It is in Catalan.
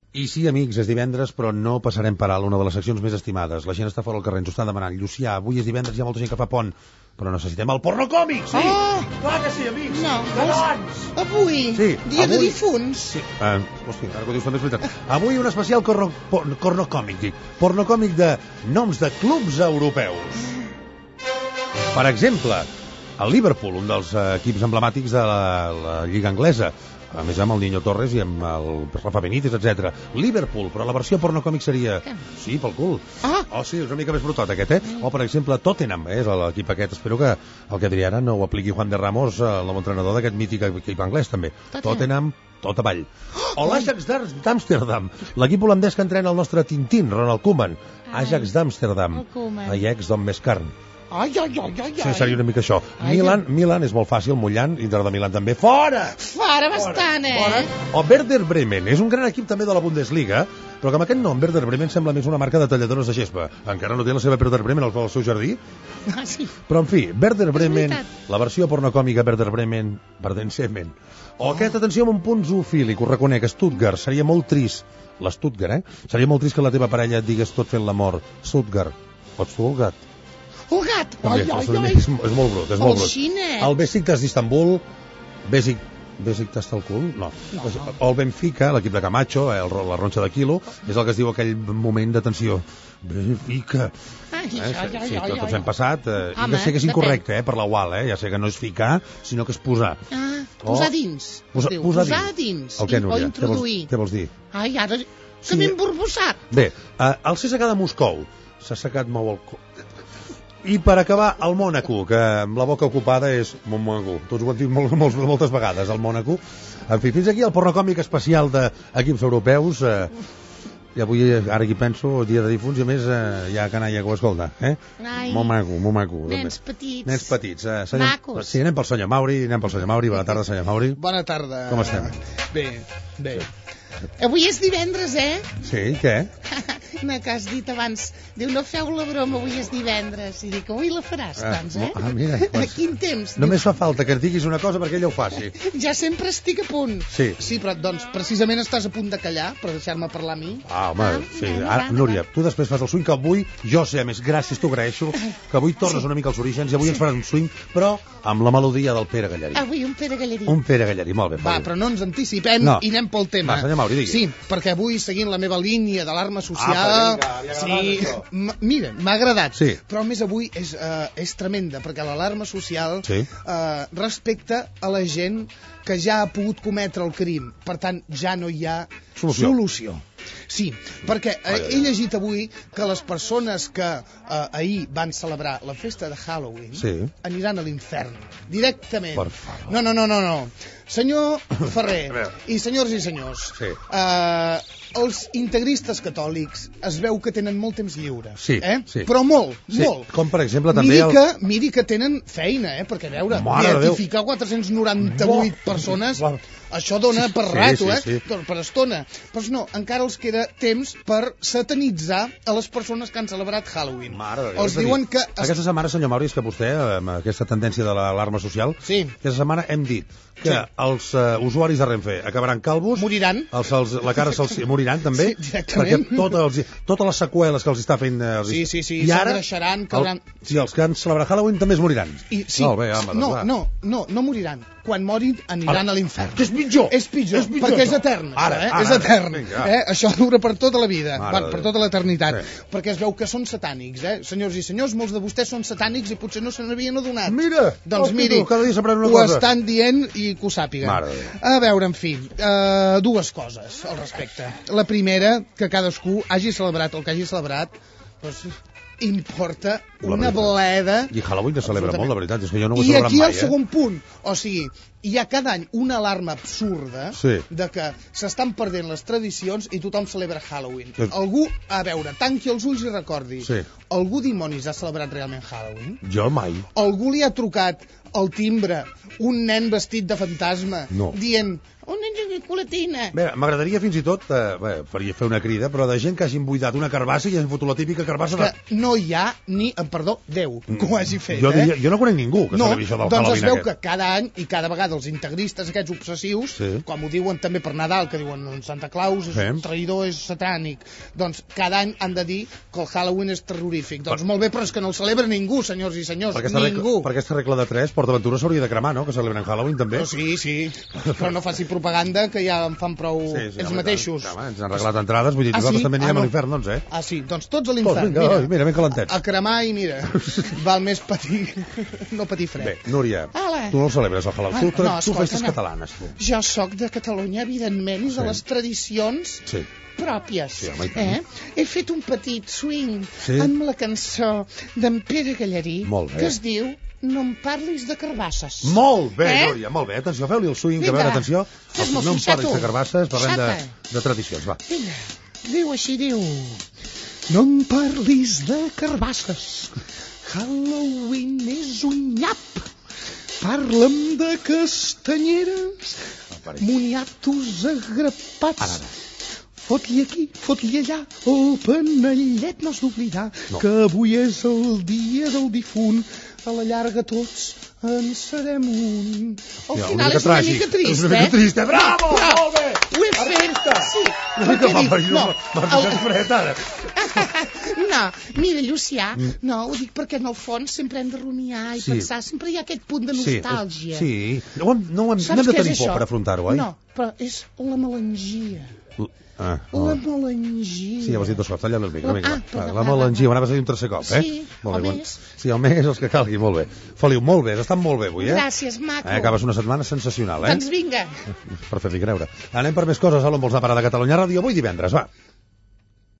I sí, amics, és divendres, però no passarem per alt una de les seccions més estimades. La gent està fora al carrer, ens ho està demanant. Llucià, avui és divendres, hi ha molta gent que fa pont, però necessitem el pornocòmic, sí! Clar que sí, amics! No, catalans! Avui, sí, dia de difunts. Sí, hosti, ara que ho dius també és veritat. Avui un especial pornocòmic, dic. Pornocòmic de noms de clubs europeus. Per exemple, el Liverpool, un dels equips emblemàtics de la Lliga Anglesa, a més amb el Niño Torres i amb el Rafa Benítez, etc. Liverpool, però la versió pornocòmic seria... Sí, pel cul. Oh, sí, és una mica més brutot aquest, O, per exemple, Tottenham, és l'equip aquest. Espero que el que diré ara no ho apliqui Juan de Ramos, el nou entrenador d'aquest mític equip anglès, també. Tottenham, tot avall. O l'Ajax d'Amsterdam, l'equip holandès que entrena el nostre Tintín, Ronald Koeman. Ajax d'Amsterdam, Ajax d'on més carn. Ai. Sí, seria una mica això. Milan és molt fàcil, Mullant, Inter de Milan també. Fora bastant, Fora. O Werder Bremen, és un gran equip també de la Bundesliga, però que amb aquest nom, Werder Bremen, sembla més una marca de talladores de gespa. Encara no té la seva Werder Bremen al seu jardí. Sí. Però, en fi, Werder Bremen, la versió pornocòmica Werder Bremen, Verdensemen. O aquesta, atenció, amb un punt zoofílic, ho reconec, Stuttgart, seria molt trist. L'Stuttgart, Seria molt trist que la teva parella et digues tot fent l'amor. Stuttgart. Pots tu el gat? El gat! Ai. És molt brut, és molt brut. Xinet. El Besiktas d'Istanbul, Besiktas el cul? No. O el Benfica, l'equip de Camacho, la ronxa de quilo, és el que es diu aquell moment de tensió. Benfica. Sí, tots hem passat. Ja sé que és incorrecte, per la UAL, ja sé que no és ficar, sinó que és posar. Posar dins. Posar dins. O introduir. Què vols dir? Ai, ara que m'he emborbossat. Bé, el CSKA de Moscou s'ha assecat molt el... I per acabar, el Mònaco, que amb la boca ocupada és Mònaco. Tots ho han dit moltes vegades, el Mònaco. En fi, fins aquí el pornocòmic especial d'equips europeus. I avui, ara aquí penso, dia de difunts, i a més hi ha canalla que ho escolta. Mònaco. Nens petits. Nens petits. Macos. Sí, anem pel senyor Mauri. Bona tarda, senyor Mauri. Bona tarda. Com estem? Bé. Avui és divendres, Sí, què? No, que has dit abans, diu, no feu la broma, avui és divendres. I dic, avui la faràs, doncs, Mira. Quin temps? Només fa falta que et diguis una cosa perquè ella ho faci. Ja sempre estic a punt. Sí, però doncs precisament estàs a punt de callar per deixar-me parlar a mi. Home, sí. Ara, Núria, tu després fas el swing que avui, jo sé, a més, gràcies, t'ho agraeixo, que avui tornes una mica als orígens i avui ens faràs un swing, però amb la melodia del Pere Gallarí. Avui un Pere Gallarí. Un Pere Gallarí, molt bé. Va, però no ens anticipem i anem pel tema. Va, senyor Mauri, digui. Sí, perquè avui, seguint la meva línia d'alarma social... Mira, m'ha agradat. Sí. Però a més avui és tremenda, perquè l'alarma social sí. Respecta a la gent que ja ha pogut cometre el crim. Per tant, ja no hi ha solució. Sí, perquè he llegit avui que les persones que ahir van celebrar la festa de Halloween aniran a l'infern, directament. Per favor. No. Senyor Ferrer i senyors, els integristes catòlics es veu que tenen molt temps lliure. Sí. Però molt. Com per exemple també... Miri que tenen feina, perquè a veure, beatificar 498 persones... Això dona per rato, per estona. Però no, encara els queda temps per satanitzar a les persones que han celebrat Halloween. Els diuen que... Aquesta setmana, senyor Mauri, és que vostè, amb aquesta tendència de l'alarma social, aquesta setmana hem dit que els usuaris de Renfe acabaran calvos... Moriran. La cara se'ls moriran, també. Sí, directament. Perquè totes les seqüeles que els està fent... Sí, s'engreixaran, cauran... Sí, els que han celebrat Halloween també es moriran. Molt bé, home, no moriran. Quan morin aniran a l'infern. És pitjor, perquè és etern. És etern. Això dura per tota la vida, per tota l'eternitat. Perquè es veu que són satànics, senyors i senyors, molts de vostès són satànics i potser no se n'havien adonat. Mira, doncs miri, ho estan dient i que ho sàpiguen. A veure, en fi, dues coses al respecte. La primera, que cadascú hagi celebrat el que hagi celebrat, doncs importa una bleda. I Halloween es celebra molt, la veritat, és que jo no ho he celebrat mai. I aquí el segon punt, o sigui, hi ha cada any una alarma absurda de que s'estan perdent les tradicions i tothom celebra Halloween. Algú, a veure, tanqui els ulls i recordi, algú dimonis ha celebrat realment Halloween? Jo mai. Algú li ha trucat al timbre un nen vestit de fantasma dient... On mengen colatina. Bé, m'agradaria fins i tot, faria fer una crida, però de gent que hagin buidat una carbassa i hagin fotut la típica carbassa de... Que no hi ha ni, perdó, Déu, que ho hagi fet, Jo no conec ningú que celebri això del doncs Halloween es veu aquest. que cada any i cada vegada els integristes aquests obsessius, com ho diuen també per Nadal, que diuen Santa Claus és un traïdor, és satànic, doncs cada any han de dir que el Halloween és terrorífic. Doncs molt bé, però és que no el celebra ningú, senyors i senyors, ningú. Per aquesta regla de 3, PortAventura s'hauria de cremar, no?, que celebren Halloween també. Sí, però no faci propaganda, que ja en fan prou ells mateixos. Ens han regalat entrades, vull dir, nosaltres també anirem a l'infern, doncs, Ah, sí, doncs tots a l'infern. Mira, ben calentets. A cremar i mira, val més patir, no patir fred. Bé, Núria, tu no el celebres, el Halloween. Tu festes catalanes, tu. Jo sóc de Catalunya, evidentment, i de les tradicions pròpies. He fet un petit swing amb la cançó d'en Pere Gallarí, que es diu No em parlis de carbasses. Molt bé, Núria, molt bé. Atenció, feu-li el swing, a veure, atenció. No em parlis de carbasses, parlem de tradicions, va. Vinga, diu així, diu... No em parlis de carbasses, Halloween és un nyap. Parla'm de castanyeres, moniatos agrapats. Fot-li aquí, fot-li allà, el panellet no has d'oblidar, que avui és el dia del difunt, a la llarga tots en serem un. Al final és una mica trist, És una mica trist, bravo, molt bé! Ho he fet, sí. No, mira, Llucià, no, ho dic perquè en el fons sempre hem de rumiar i pensar, sempre hi ha aquest punt de nostàlgia. Sí, no hem de tenir por per afrontar-ho, oi? No, però és la melangia. La melangia. Sí, ja ho has dit dos cops, talla una mica. La melangia, ho anaves a dir un tercer cop, Sí, o més. Sí, o més, els que calgui, molt bé. Feliu, molt bé, has estat molt bé avui, Gràcies, maco. Acabes una setmana sensacional, Doncs vinga. Per fer-li creure. Anem per més coses, on vols anar a parar de Catalunya Ràdio avui divendres, va.